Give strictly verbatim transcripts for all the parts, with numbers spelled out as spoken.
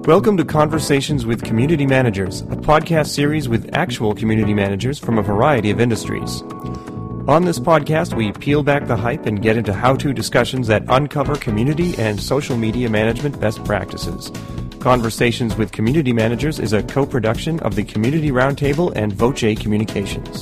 Welcome to Conversations with Community Managers, a podcast series with actual community managers from a variety of industries. On this podcast, we peel back the hype and get into how-to discussions that uncover community and social media management best practices. Conversations with Community Managers is a co-production of the Community Roundtable and Voce Communications.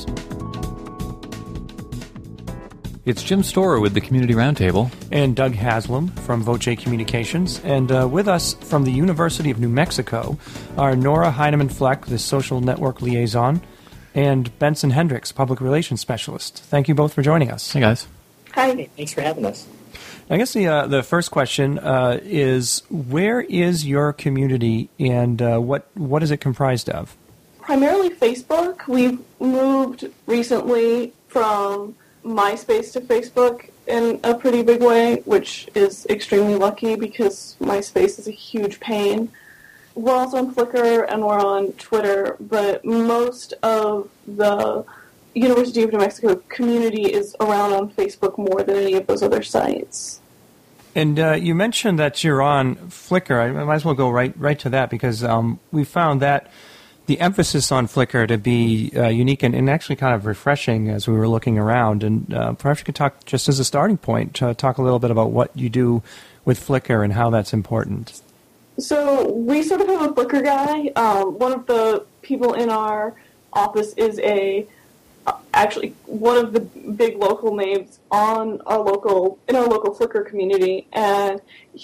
It's Jim Storer with the Community Roundtable. And Doug Haslam from Voce Communications. And uh, with us from the University of New Mexico are Nora Heinemann-Fleck, the Social Network Liaison, and Benson Hendricks, Public Relations Specialist. Thank you both for joining us. Hey, guys. Hi. Hey, thanks for having us. I guess the uh, the first question uh, is, where is your community and uh, what what is it comprised of? Primarily Facebook. We've moved recently from MySpace to Facebook in a pretty big way, which is extremely lucky because MySpace is a huge pain. We're also on Flickr and we're on Twitter, but most of the University of New Mexico community is around on Facebook more than any of those other sites. And uh, you mentioned that you're on Flickr. I might as well go right right to that because um, we found that the emphasis on Flickr to be uh, unique and, and actually kind of refreshing as we were looking around. And uh, perhaps you could talk, just as a starting point, to talk a little bit about what you do with Flickr and how that's important. So we sort of have a Flickr guy. Um, one of the people in our office is a actually one of the big local names on our local in our local Flickr community, and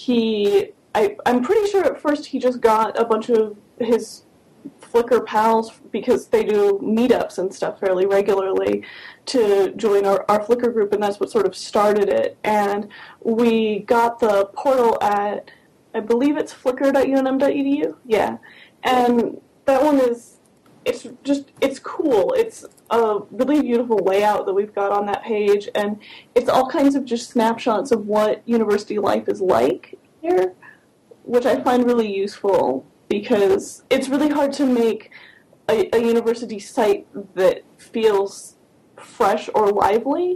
he I, I'm pretty sure at first he just got a bunch of his Flickr pals because they do meetups and stuff fairly regularly to join our, our Flickr group, and that's what sort of started it. And we got the portal at, I believe it's flickr dot u n m dot e d u. Yeah. And that one is, it's just, it's cool. It's a really beautiful layout that we've got on that page, and it's all kinds of just snapshots of what university life is like here, which I find really useful because it's really hard to make a, a university site that feels fresh or lively,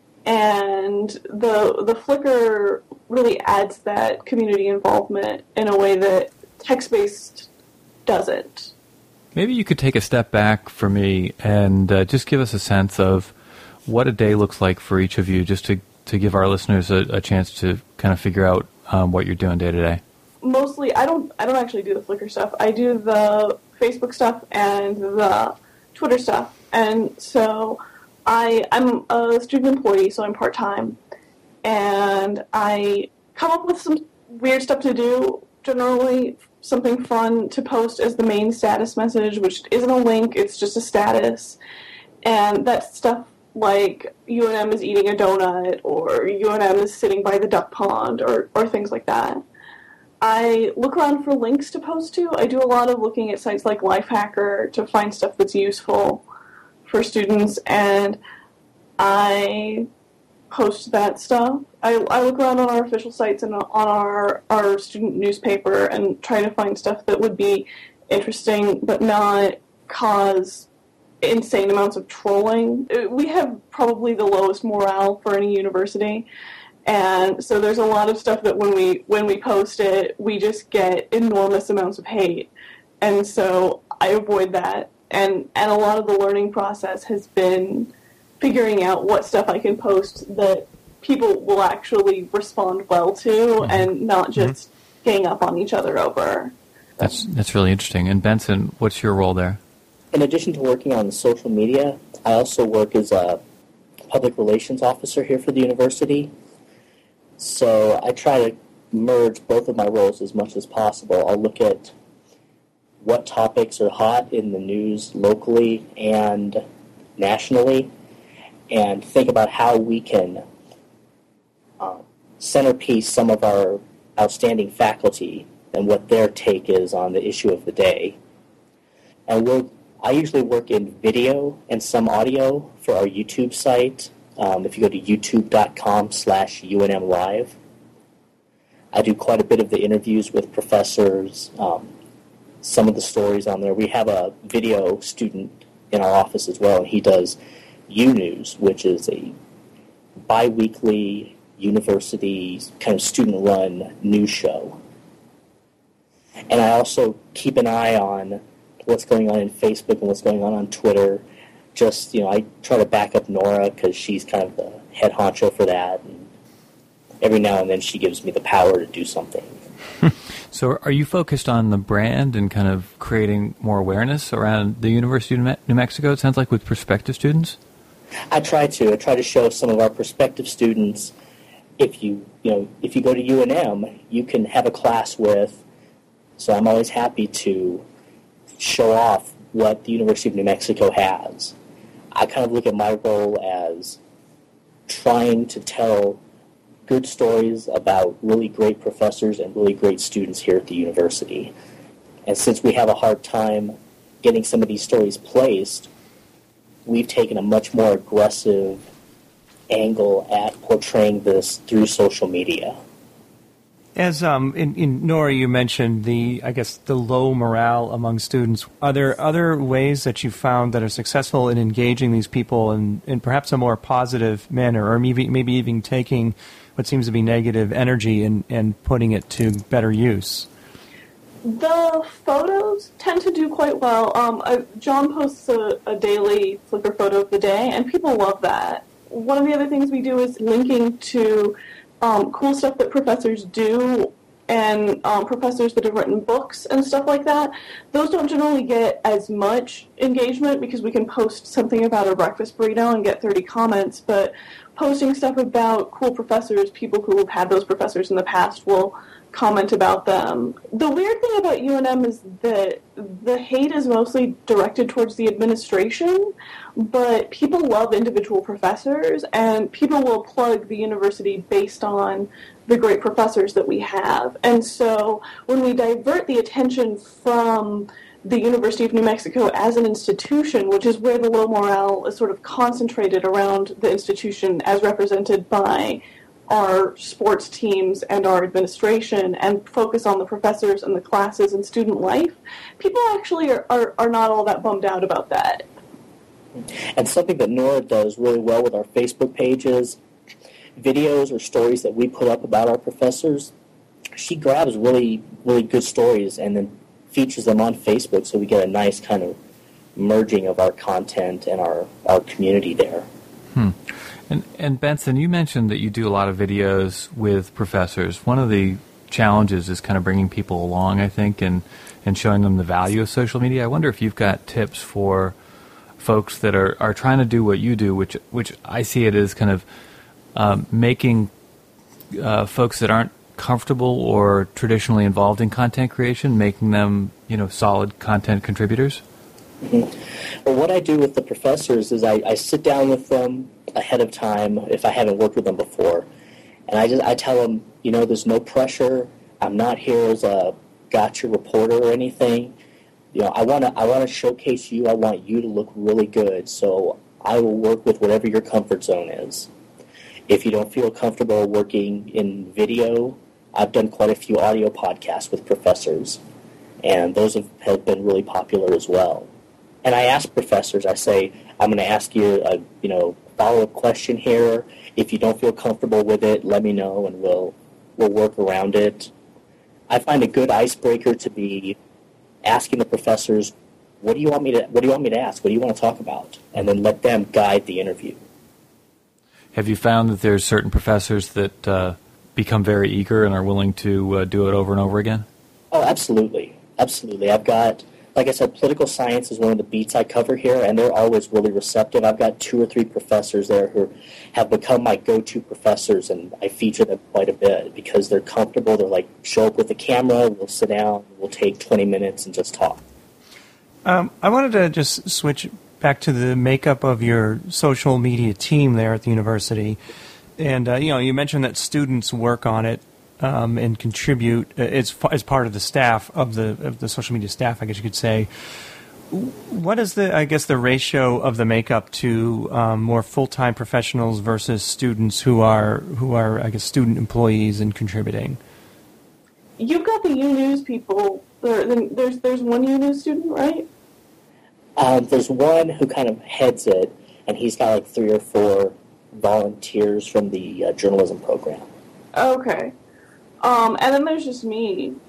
and the the Flickr really adds that community involvement in a way that text-based doesn't. Maybe you could take a step back for me and uh, just give us a sense of what a day looks like for each of you, just to, to give our listeners a, a chance to kind of figure out um, what you're doing day to day. Mostly, I don't I don't actually do the Flickr stuff. I do the Facebook stuff and the Twitter stuff. And so I, I'm a student employee, so I'm part-time. And I come up with some weird stuff to do, generally something fun to post as the main status message, which isn't a link, it's just a status. And that's stuff like U N M is eating a donut, or U N M is sitting by the duck pond, or, or things like that. I look around for links to post to. I do a lot of looking at sites like Lifehacker to find stuff that's useful for students, and I post that stuff. I, I look around on our official sites and on our, our student newspaper and try to find stuff that would be interesting but not cause insane amounts of trolling. We have probably the lowest morale for any university. And so there's a lot of stuff that when we when we post it, we just get enormous amounts of hate. And so I avoid that. And and a lot of the learning process has been figuring out what stuff I can post that people will actually respond well to, mm-hmm. and not just mm-hmm. gang up on each other over. That's that's really interesting. And Benson, what's your role there? In addition to working on social media, I also work as a public relations officer here for the university. So I try to merge both of my roles as much as possible. I'll look at what topics are hot in the news locally and nationally, and think about how we can um, centerpiece some of our outstanding faculty and what their take is on the issue of the day. And we'll, I usually work in video and some audio for our YouTube site. Um, if you go to youtube.com slash UNM Live, I do quite a bit of the interviews with professors, um, some of the stories on there. We have a video student in our office as well, and he does U News, which is a bi-weekly university kind of student-run news show. And I also keep an eye on what's going on in Facebook and what's going on on Twitter. Just, you know, I try to back up Nora because she's kind of the head honcho for that. And every now and then she gives me the power to do something. So are you focused on the brand and kind of creating more awareness around the University of New Mexico, it sounds like, with prospective students? I try to. I try to show some of our prospective students, if you, you know, if you go to U N M, you can have a class with, so I'm always happy to show off what the University of New Mexico has. I kind of look at my role as trying to tell good stories about really great professors and really great students here at the university. And since we have a hard time getting some of these stories placed, we've taken a much more aggressive angle at portraying this through social media. As um, in, in Nora, you mentioned the, I guess, the low morale among students. Are there other ways that you found that are successful in engaging these people in, in perhaps a more positive manner, or maybe maybe even taking what seems to be negative energy and, and putting it to better use? The photos tend to do quite well. Um, uh, John posts a, a daily Flickr photo of the day, and people love that. One of the other things we do is linking to um, cool stuff that professors do and um, professors that have written books and stuff like that. Those don't generally get as much engagement because we can post something about a breakfast burrito and get thirty comments, but posting stuff about cool professors, people who have had those professors in the past will comment about them. The weird thing about U N M is that the hate is mostly directed towards the administration, but people love individual professors, and people will plug the university based on the great professors that we have. And so when we divert the attention from the University of New Mexico as an institution, which is where the low morale is sort of concentrated around the institution as represented by our sports teams and our administration, and focus on the professors and the classes and student life, people actually are, are, are not all that bummed out about that. And something that Nora does really well with our Facebook pages, videos or stories that we put up about our professors, she grabs really, really good stories and then features them on Facebook, so we get a nice kind of merging of our content and our, our community there. Hmm. And, and Benson, you mentioned that you do a lot of videos with professors. One of the challenges is kind of bringing people along, I think, and, and showing them the value of social media. I wonder if you've got tips for folks that are, are trying to do what you do, which which I see it as kind of um, making uh, folks that aren't comfortable or traditionally involved in content creation, making them, you know, solid content contributors. Mm-hmm. Well, what I do with the professors is I, I sit down with them ahead of time if I haven't worked with them before, and I just I tell them, you know, there's no pressure. I'm not here as a gotcha reporter or anything. You know, I want to I want to showcase you. I want you to look really good. So I will work with whatever your comfort zone is. If you don't feel comfortable working in video, I've done quite a few audio podcasts with professors, and those have, have been really popular as well. And I ask professors, I say, I'm going to ask you a you know follow-up question here. If you don't feel comfortable with it, let me know, and we'll we'll work around it. I find a good icebreaker to be asking the professors, what do you want me to what do you want me to ask? What do you want to talk about? And then let them guide the interview. Have you found that there's certain professors that uh, become very eager and are willing to uh, do it over and over again? Oh, absolutely. Absolutely. I've got, like I said, political science is one of the beats I cover here, and they're always really receptive. I've got two or three professors there who have become my go-to professors, and I feature them quite a bit because they're comfortable. They're like, show up with the camera, we'll sit down, we'll take twenty minutes and just talk. Um, I wanted to just switch back to the makeup of your social media team there at the university. And, uh, you know, you mentioned that students work on it um, and contribute as, as part of the staff, of the of the social media staff, I guess you could say. What is the, I guess, the ratio of the makeup to um, more full-time professionals versus students who are, who are, I guess, student employees and contributing? You've got the U News people. There, there's there's one U News student, right? Um, there's one who kind of heads it, and he's got like three or four volunteers from the uh, journalism program. Okay. Um, and then there's just me.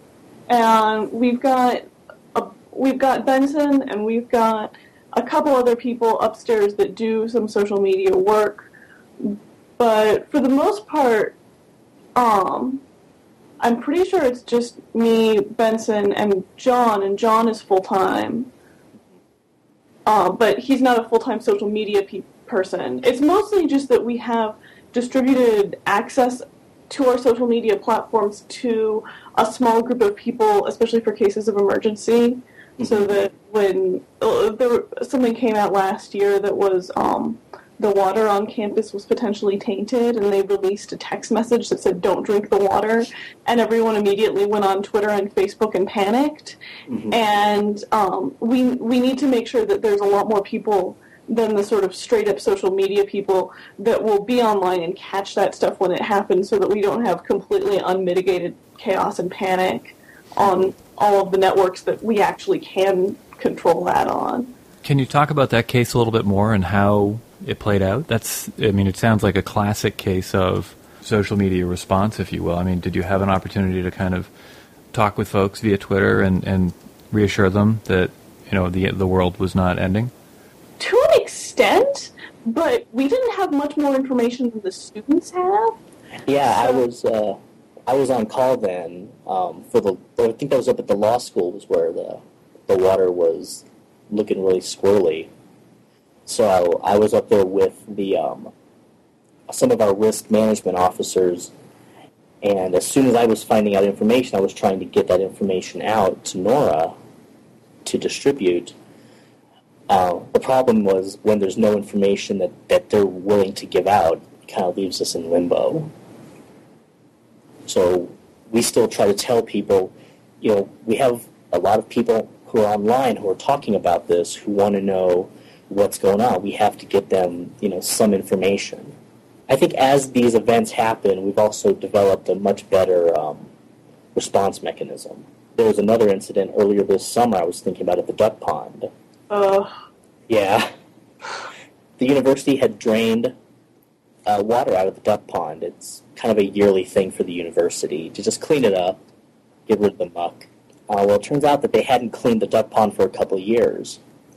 and we've got a, we've got Benson, and we've got a couple other people upstairs that do some social media work. But for the most part, um, I'm pretty sure it's just me, Benson, and John, and John is full-time. Uh, but he's not a full-time social media pe- person. It's mostly just that we have distributed access to our social media platforms to a small group of people, especially for cases of emergency, mm-hmm. so that when uh, there, something came out last year that was um, the water on campus was potentially tainted, and they released a text message that said, "Don't drink the water," and everyone immediately went on Twitter and Facebook and panicked. Mm-hmm. And um, we we need to make sure that there's a lot more people than the sort of straight-up social media people that will be online and catch that stuff when it happens, so that we don't have completely unmitigated chaos and panic on all of the networks that we actually can control that on. Can you talk about that case a little bit more and how it played out? That's, I mean, it sounds like a classic case of social media response, if you will. I mean, did you have an opportunity to kind of talk with folks via Twitter and, and reassure them that, you know, the the world was not ending? To an extent, but we didn't have much more information than the students have. Yeah, I was uh, I was on call then um, for the. I think I was up at the law school, was where the the water was looking really squirrely. So I, I was up there with the um, some of our risk management officers, and as soon as I was finding out information, I was trying to get that information out to Nora to distribute. Uh, the problem was when there's no information that, that they're willing to give out, it kind of leaves us in limbo. So we still try to tell people, you know, we have a lot of people who are online who are talking about this, who want to know what's going on. We have to get them, you know, some information. I think as these events happen, we've also developed a much better um, response mechanism. There was another incident earlier this summer I was thinking about at the duck pond. Uh. Yeah. The university had drained uh, water out of the duck pond. It's kind of a yearly thing for the university to just clean it up, get rid of the muck. Uh, well, it turns out that they hadn't cleaned the duck pond for a couple of years.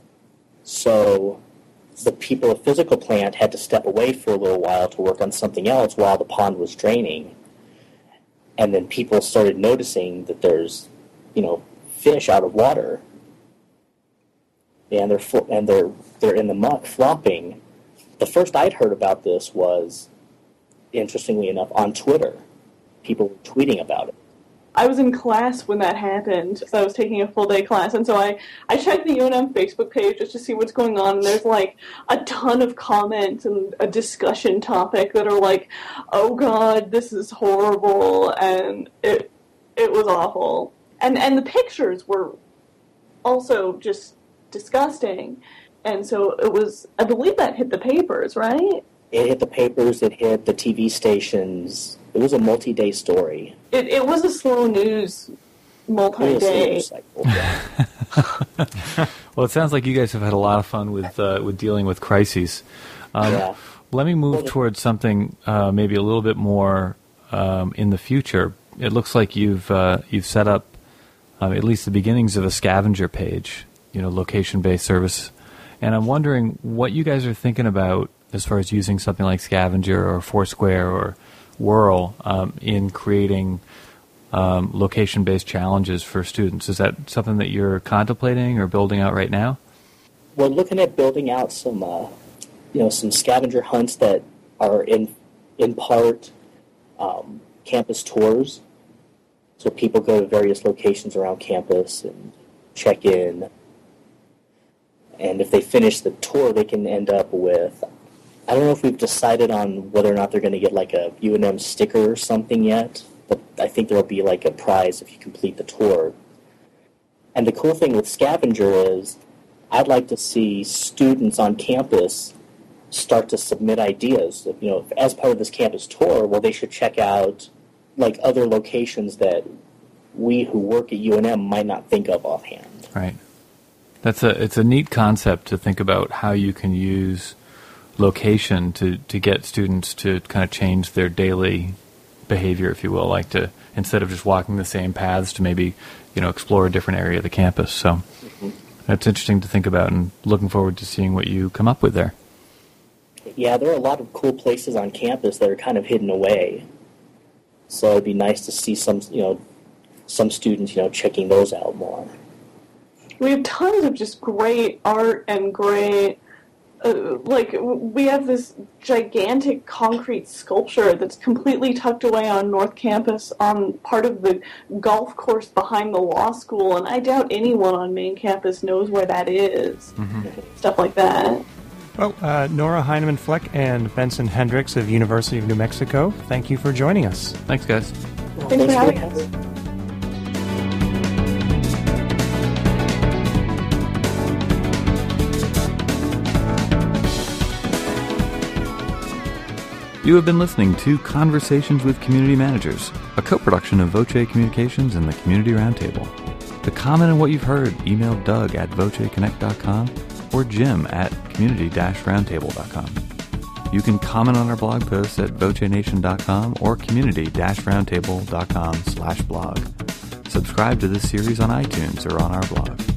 So the people at Physical Plant had to step away for a little while to work on something else while the pond was draining. And then people started noticing that there's, you know, fish out of water. And they're fl- and they're they're in the muck flopping. The first I'd heard about this was, interestingly enough, on Twitter. People were tweeting about it. I was in class when that happened, so I was taking a full day class, and so I, I checked the U N M Facebook page just to see what's going on, and there's like a ton of comments and a discussion topic that are like, oh god, this is horrible, and it it was awful. And and the pictures were also just disgusting, and so it was, I believe that hit the papers, right? It hit the papers, it hit the T V stations. It was a multi-day story. It it was a slow news multi-day. Yeah. Well, it sounds like you guys have had a lot of fun with uh, with dealing with crises. Um, yeah. Let me move towards something uh, maybe a little bit more um, in the future. It looks like you've uh, you've set up um, at least the beginnings of a scavenger page, you know, location-based service. And I'm wondering what you guys are thinking about as far as using something like Scavenger or Foursquare or Whirl um, in creating um, location-based challenges for students. Is that something that you're contemplating or building out right now? We're looking at building out some, uh, you know, some scavenger hunts that are in, in part um, campus tours. So people go to various locations around campus and check in. And if they finish the tour, they can end up with, I don't know if we've decided on whether or not they're going to get like a U N M sticker or something yet, but I think there will be like a prize if you complete the tour. And the cool thing with Scavenger is I'd like to see students on campus start to submit ideas. You know, as part of this campus tour, well, they should check out like other locations that we who work at U N M might not think of offhand. Right. That's a it's a neat concept to think about how you can use location to, to get students to kind of change their daily behavior, if you will, like to, instead of just walking the same paths, to maybe, you know, explore a different area of the campus. So mm-hmm. that's interesting to think about, and looking forward to seeing what you come up with there. Yeah, there are a lot of cool places on campus that are kind of hidden away. So it'd be nice to see some, you know, some students, you know, checking those out more. We have tons of just great art and great, uh, like, we have this gigantic concrete sculpture that's completely tucked away on North Campus on part of the golf course behind the law school, and I doubt anyone on main campus knows where that is. Mm-hmm. Stuff like that. Well, uh, Nora Heinemann Fleck and Benson Hendricks of University of New Mexico, thank you for joining us. Thanks, guys. Well, thanks, thanks for having us. You have been listening to Conversations with Community Managers, a co-production of Voce Communications and the Community Roundtable. To comment on what you've heard, email Doug at voce connect dot com or Jim at community dash roundtable dot com. You can comment on our blog posts at voce nation dot com or community dash roundtable dot com slash blog. Subscribe to this series on iTunes or on our blog.